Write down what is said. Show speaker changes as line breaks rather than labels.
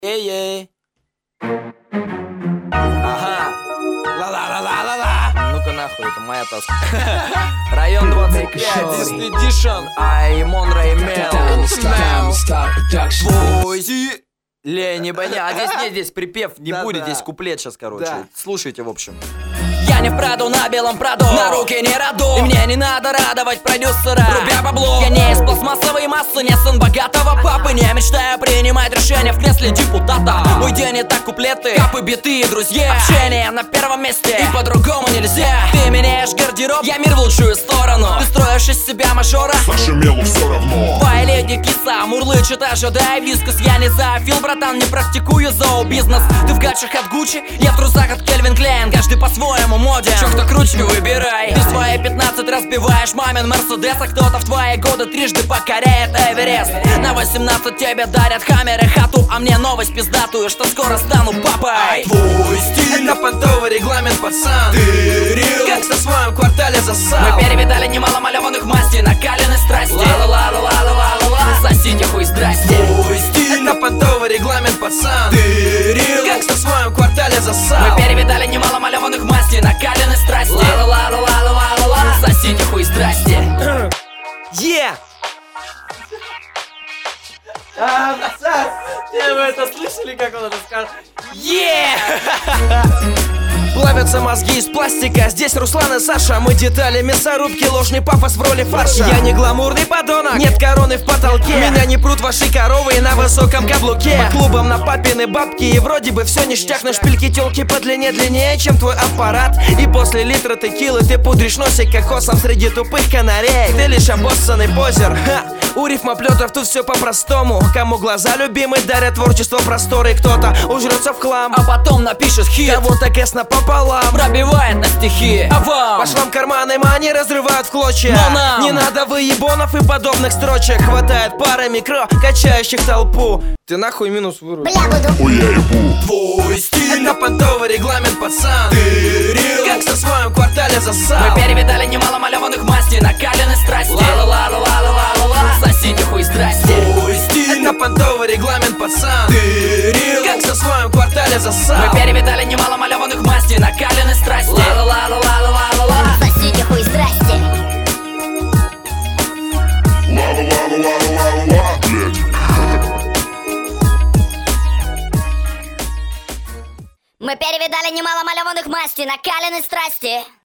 Эй-ей. Ага. Ла-ла-ла-ла-ла-ла. Ну-ка нахуй, это моя таска. Район 25, Disney Edition. Аймон Реймел. Твой Лени Баня. А здесь припев не будет, здесь куплет сейчас, короче. Слушайте, в общем. Я не в Праду, на белом Праду, на руки не раду. И мне не надо радовать продюсера, рубя бабло. Я не из пластмассовой массы, не сын богатого папы. Не мечтаю принимать решения в кресле депутата. Мой день это куплеты, капы, биты и друзья. Общение на первом месте, и по-другому нельзя. Ты меняешь гардероб, я мир в лучшую сторону. Ты строишь из себя мажора,
Саше Мелу все равно.
твоя леди киса мурлычет, ожидая вискус. Я не зоофил, братан, не практикую зообизнес. Ты в гатчах от Гуччи, я в трусах от Кельвин Клейн. Каждый по-своему моден, чё кто круче, выбирай. Ты свои 15 разбиваешь мамин Мерседес, а кто-то в твои годы трижды покоряет Эверест. На 18 тебе дарят хаммер и хату, а мне новость пиздатую, что скоро стану папой.
Твой стиль — это понтовый регламент, пацан. Ты рил, как в своем квартале засал.
Мы перевидали немало малеванных мастей, накаленной страсти. Ла-ла-ла-ла-ла-ла-ла, сосите хуй здрасте.
Твой стиль — это понтовый регламент, пацан. Ты рил, как в своем квартале засал.
Мы перевидали немало малеванных мастей, накаленной страсти. Ла-ла-ла-ла-ла-ла-ла, сосите хуй здрасте.
Yeah!
Вы это слышали, как он это сказал?
Плавятся мозги из пластика. Здесь Руслан и Саша. Мы детали мясорубки, ложный пафос в роли фарша. Я не гламурный подонок, нет короны в потолке. Меня не прут ваши коровы на высоком каблуке. По клубам на папины бабки, и вроде бы все ништяк. Но шпильки тёлки по длине длиннее, чем твой аппарат. И после литра текилы ты пудришь носик кокосом среди тупых канарей. Ты лишь обоссанный позер. Ха! У рифмоплетов тут все по-простому. Кому глаза любимые дарят творчество просторы. Кто-то ужрется в хлам,
А потом напишет хит,
кого-то кэсно пополам.
пробивает на стихи. А вам?
По швам карманы мани разрывают в клочья.
Но нам
не надо выебонов и подобных строчек. Хватает пары микро, качающих толпу. Ты нахуй минус выруби.
Ой, я ебу.
Твой стиль — это понтовый регламент, пацан. Ты рил, как в своем квартале засал.
Мы перевидали немало малеванных мастей, накаленной страсти. Ла-ла-ла-ла-ла-ла-ла, сосите хуй здрасте.
Твой стиль — это понтовый регламент, пацан. Ты рил, как в своем квартале засал.
Мы перевидали немало малеванных мастей, накаленной страсти. Ла-ла-ла-ла-ла-ла-ла,
Сосите хуй здрасте.
Ла-ла-ла-ла-ла-ла-ла, блядь.
Мы перевидали немало малеванных мастей, накаленной страсти.